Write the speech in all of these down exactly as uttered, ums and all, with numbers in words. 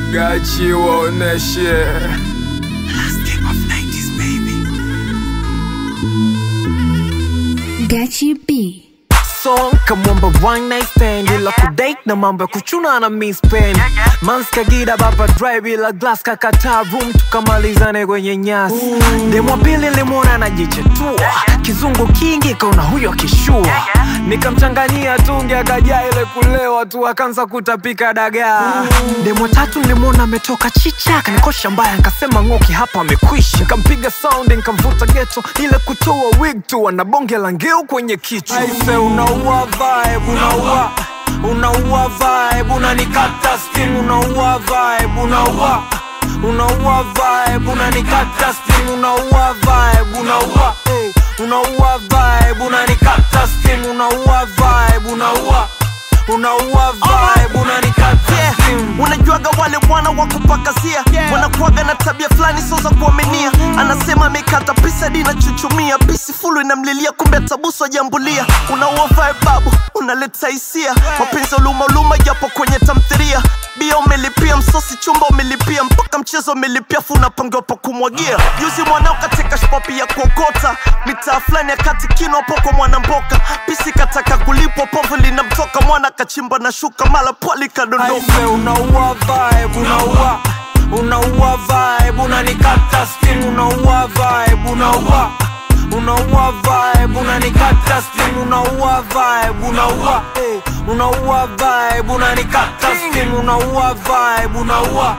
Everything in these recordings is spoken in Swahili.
Gachi waoneshe Last game of nineties baby. Gachi B. Song kamwamba one night stand ila kudate na mambo ya kuchuna na miss pen. Mans kagida baba drive ila glass kakata room tukamalizane kwenye nyasi. Demo pili limona na jichetua kizungu kingi kauna huyo kishua. Nikamchanganyia tungi akaja ile kulewa tu akanza kutapika dagaa. Demo tatu limona ametoka chicha kanikosha mbaya nikasema ngoki hapa amekwisha. Nikampiga sound nikamvuta ghetto ile kutoa wig tu anabonge la ngeu kwenye kichwa. Aise unaua vibe unaua unaua vibe unanikata sting unaua vibe unaua unaua vibe unanikata sting unaua vibe unaua hey unaua vibe unanikata sting unaua vibe unaua unaua vibe unanikata sting. Unajuaga wale wana wakupakazia yeah. Wanakuaga na tabia flani so za kuaminia mm -hmm. Anasema amekata pisa dina chuchumia pisi fulu inamlilia kumbe atabuso jambulia. Unaua vibe babu unaleta hisia yeah. Mapenzi uluma uluma japo kwenye tamthiria. Bia umelipia msosi chumba umelipia mpaka mchezo umelipia funa pango pa kumwagia. Yuzi mwanao katika shpopi ya kuokota mitaa flani ya kati kino hapo kwa mwana mboka. Pisi kataka kulipwa povu linamtoka mwana kachimba na shuka mala poli kadondoka. Aise unaua vibe unaua unaua vibe unanikata sting unaua vibe unaua unaua vibe unanikata sting unaua vibe unaua hey unaua vibe unanikata sting unaua vibe unaua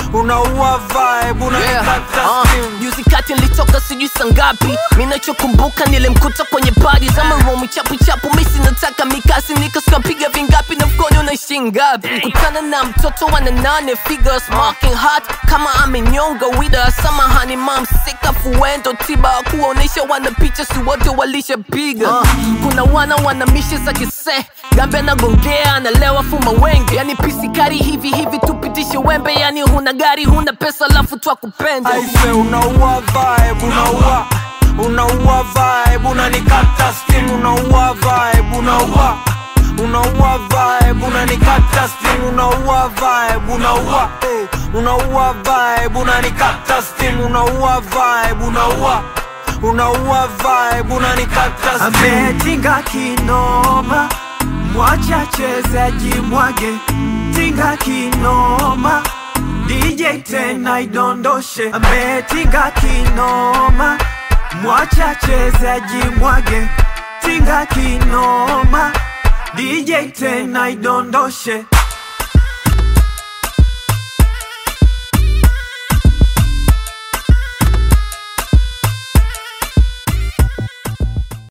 unaua vibe unanikata sting. Juzi kati nilitoka sijui sangapi. Minachokumbuka nilimkuta kwenye party za maromi chapu chapu. Misi nataka mikasi nikaskapiga vingapi na mkono unaishi ngapi. Kutana na mtoto wana nane figures marking hot kama amenyonga wida. Samahani mom sika fuendo tiba kuonesha wana picha si wote walisha piga. Kuna wana wana mishe za kise gambe na gongea na lewa fuma wenge. Yani pisi kari hivi hivi tupitishe wembe. Yani huna gari huna pesa lafu twa kupenda. Aise unaua vibe unaua unaua vibe unanikata sting unaua vibe unaua unaua vibe unanikata sting unaua vibe unaua hey unaua vibe unanikata sting unaua vibe unaua unaua vibe unanikata sting. Ametinga kinoma mwacha chezaji mwage tinga kinoma D J tena idondoshe. Ametinga kinoma mwacha chezaji mwage tinga kinoma D J tena idondoshe.